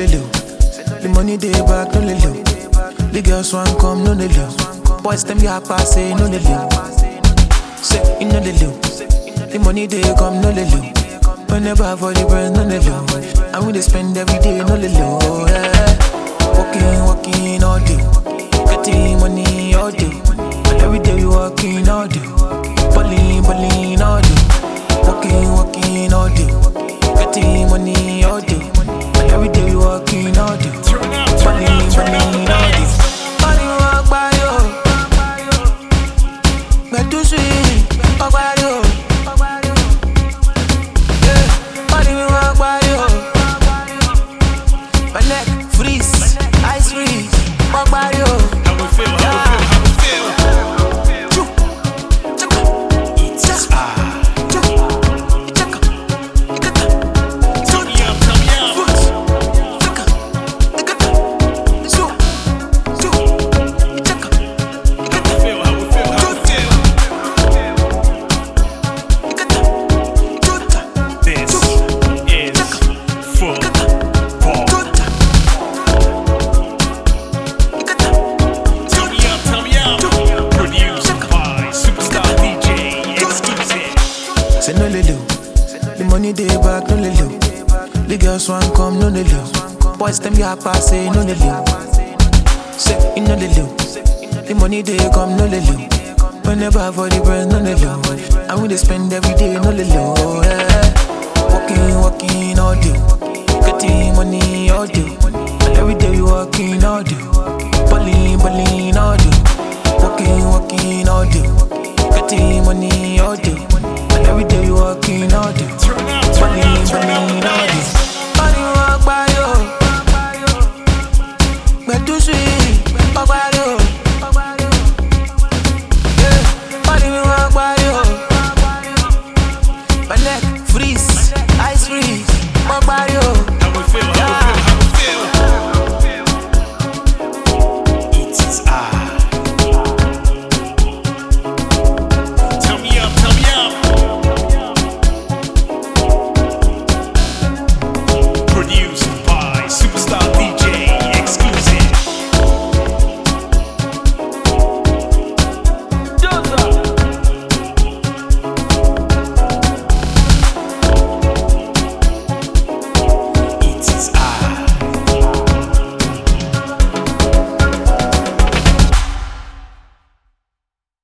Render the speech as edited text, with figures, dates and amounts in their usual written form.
lele. The money they back, no lele. The girls want come, no lele. Boys them ya pass, say no lele. Say you know lele. The money they come, no lele. Whenever for the brand, no lele. And we they spend every day, no lele. Oh, yeah. Walking all day. Getting money all day. And every day we walking all day. Balling all day. Walking all day. Getting money all day. And every day we walking all day. Balling all day. Money walk by you. But too sweet, walk by you. Yeah, money walk by you. My neck freeze, ice freeze, walk by you. How we feel, how we feel, how we feel. Say no lele, the money they back, no lele. The girls want come, no lele. Boys them ya pass, say no lele. Say you know lele, the money they come, no lele. Whenever for the brand, no lele. And we they spend every day, no lele. Oh, yeah. Walking all day, getting money all day. And every day we walking all day, balling all day. Walking all day, getting money all day. And every day we walking all day, balling all day. Money walk by you, but too sweet, walk by you. Yeah, money walk by you. My neck freeze, ice freeze.